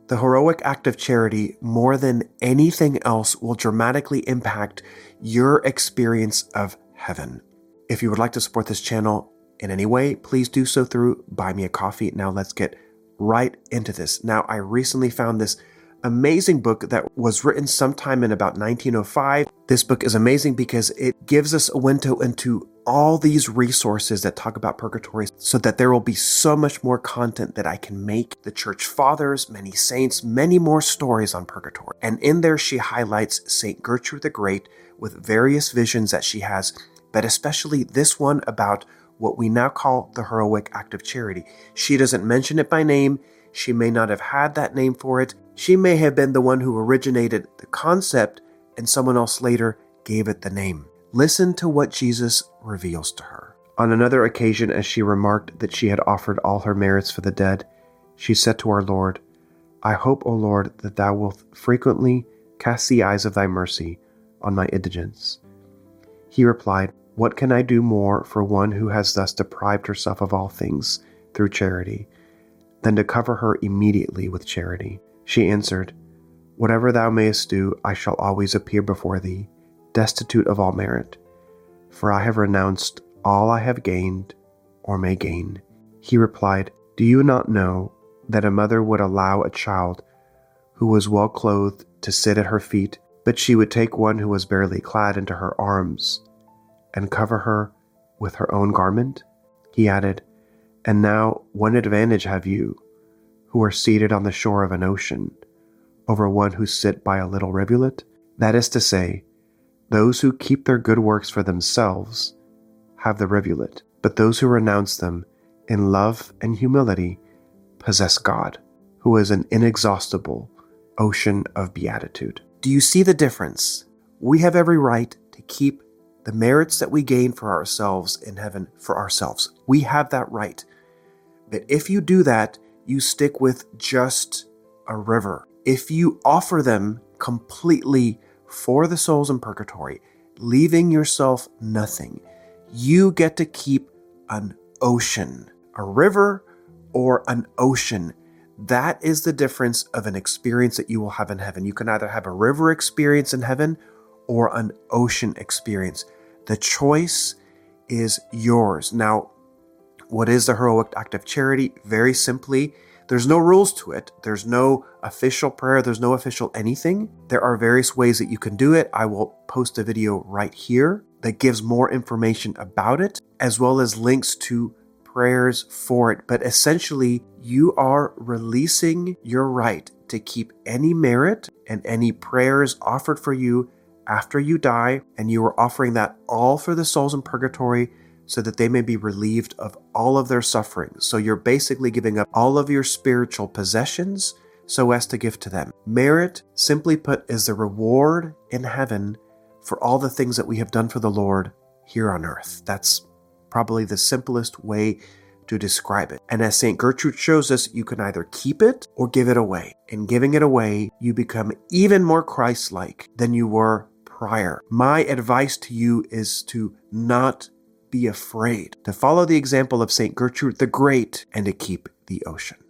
The heroic act of charity, more than anything else, will dramatically impact your experience of heaven. If you would like to support this channel in any way, please do so through Buy Me a Coffee. Now let's get right into this. Now, I recently found this amazing book that was written sometime in about 1905. This book is amazing because it gives us a window into all these resources that talk about purgatory so that there will be so much more content that I can make. The church fathers, many saints, many more stories on purgatory. And in there, she highlights St. Gertrude the Great with various visions that she has, but especially this one about what we now call the heroic act of charity. She doesn't mention it by name. She may not have had that name for it. She may have been the one who originated the concept and someone else later gave it the name. Listen to what Jesus reveals to her. On another occasion, as she remarked that she had offered all her merits for the dead, she said to our Lord, "I hope, O Lord, that thou wilt frequently cast the eyes of thy mercy on my indigence." He replied, "What can I do more for one who has thus deprived herself of all things through charity, than to cover her immediately with charity?" She answered, "Whatever thou mayest do, I shall always appear before thee, destitute of all merit, for I have renounced all I have gained or may gain." He replied, "Do you not know that a mother would allow a child who was well clothed to sit at her feet, but she would take one who was barely clad into her arms and cover her with her own garment?" He added, "And now what advantage have you, who are seated on the shore of an ocean, over one who sit by a little rivulet? That is to say, those who keep their good works for themselves have the rivulet, but those who renounce them in love and humility possess God, who is an inexhaustible ocean of beatitude." Do you see the difference? We have every right to keep the merits that we gain for ourselves in heaven for ourselves. We have that right. But if you do that, you stick with just a river. If you offer them completely for the souls in purgatory, leaving yourself nothing, you get to keep an ocean, a river or an ocean. That is the difference of an experience that you will have in heaven. You can either have a river experience in heaven or an ocean experience. The choice is yours. Now, what is the heroic act of charity? Very simply, there's no rules to it. There's no official prayer. There's no official anything. There are various ways that you can do it. I will post a video right here that gives more information about it, as well as links to prayers for it. But essentially, you are releasing your right to keep any merit and any prayers offered for you after you die, and you are offering that all for the souls in purgatory so that they may be relieved of all of their suffering. So you're basically giving up all of your spiritual possessions so as to give to them. Merit, simply put, is the reward in heaven for all the things that we have done for the Lord here on earth. That's probably the simplest way to describe it. And as St. Gertrude shows us, you can either keep it or give it away. In giving it away, you become even more Christ-like than you were prior. My advice to you is to not be afraid, to follow the example of St. Gertrude the Great and to keep the ocean.